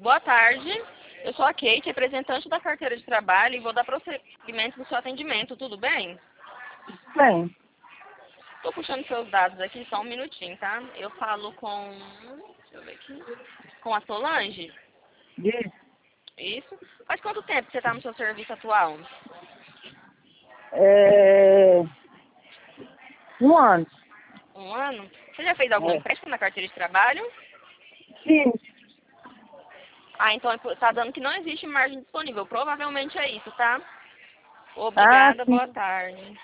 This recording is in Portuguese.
Boa tarde. Eu sou a Kate, representante da carteira de trabalho e vou dar prosseguimento no seu atendimento. Tudo bem? Bem, Estou puxando seus dados aqui, só um minutinho, tá? Eu falo com... Deixa eu ver aqui. Com a Solange? diz, Isso. Faz quanto tempo que você está no seu serviço atual? é, um ano. Um ano? Você já fez algum É. empréstimo na carteira de trabalho? Sim, Ah, então está dando que não existe margem disponível. Provavelmente é isso, tá? ah, Obrigada, sim. boa tarde.